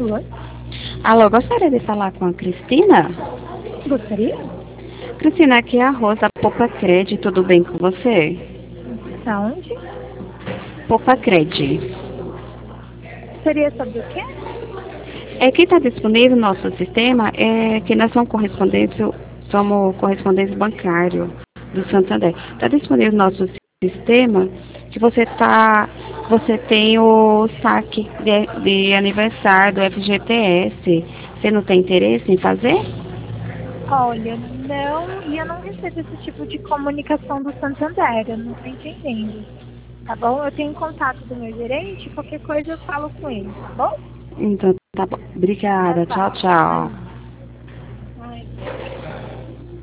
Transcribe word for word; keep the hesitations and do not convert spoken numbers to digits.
Alô? Alô, gostaria de falar com a Cristina? Gostaria? Cristina, aqui é a Rosa Popa Cred, tudo bem com você? Da onde? Popa Cred. Seria sobre o quê? É que está disponível no nosso sistema é que nós somos correspondentes, somos correspondentes bancário do Santander. Está disponível no nosso sistema que você tá, você tem o saque de, de aniversário do F G T S. Você não tem interesse em fazer? Olha, não, e eu não recebo esse tipo de comunicação do Santander, eu não estou entendendo. Tá bom? Eu tenho contato do meu gerente, qualquer coisa eu falo com ele, tá bom? Então tá bom. Tá, Obrigada. Tchau, tá. tchau. Aí. Ai.